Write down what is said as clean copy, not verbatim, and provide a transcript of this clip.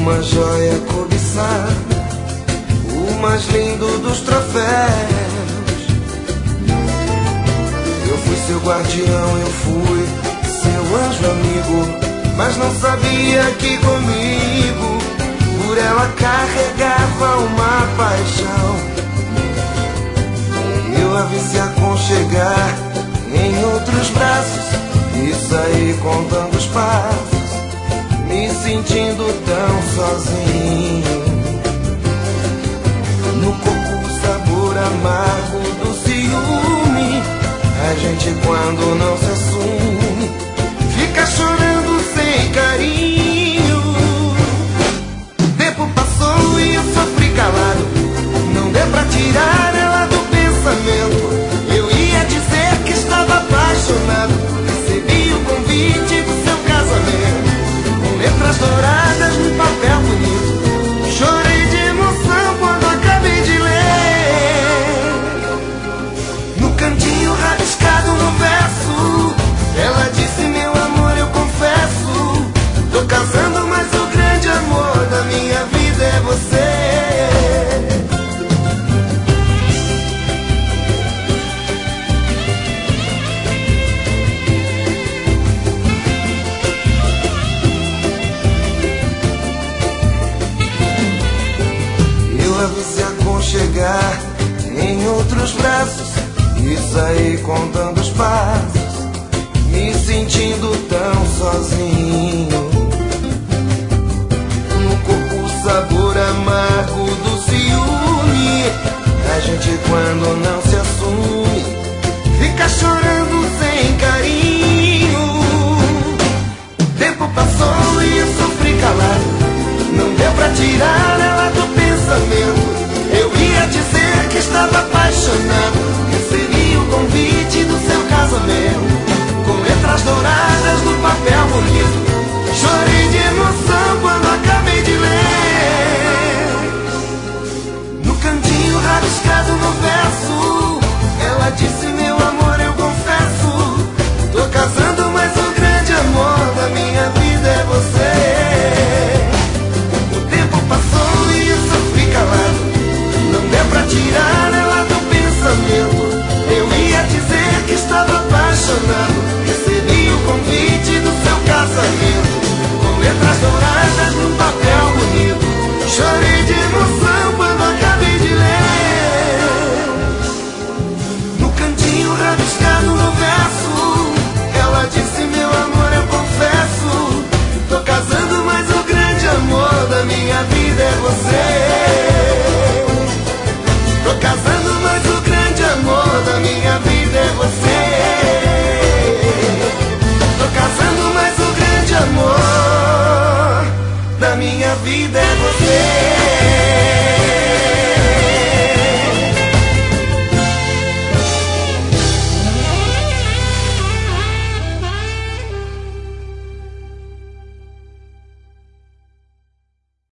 uma joia cobiçada, o mais lindo dos troféus. Eu fui seu guardião, eu fui seu anjo amigo, mas não sabia que comigo por ela carregava uma paixão. Eu a vi se aconchegar em outros braços e saí contando os passos, me sentindo tão sozinho. No corpo o sabor amargo do ciúme, a gente quando não se assume fica chorando sem carinho. O tempo passou e eu sofri calado, não deu pra tirar ela do pensamento. Eu ia dizer que estava apaixonado, recebi o convite do seu casamento, com letras douradas num papel bonito. Chorei de emoção quando acabei de ler. No cantinho rabiscado no verso, ela disse: meu amor, eu confesso, tô casando, mas o grande amor da minha vida é você. Se aconchegar em outros braços e sair contando os passos, me sentindo tão sozinho. No corpo o sabor amargo do ciúme, a gente quando não se assume fica chorando sem carinho. O tempo passou e eu sofri calado, não deu pra tirar ela do pensamento. Eu ia dizer que estava apaixonado, recebi o convite do seu casamento, com letras douradas no papel bonito. Chorei de emoção quando acabei de ler. No cantinho rabiscado no verso, ela disse: meu amor, eu confesso, tô casando, mas o grande amor da minha vida é você. Pra tirar ela do pensamento, eu ia dizer que estava apaixonado, recebi o convite do seu casamento, com letras douradas num papel bonito. Chorei de emoção quando acabei de ler. No cantinho rabiscado no verso, ela disse: meu amor, eu confesso, tô casando, mas o grande amor da minha vida é você.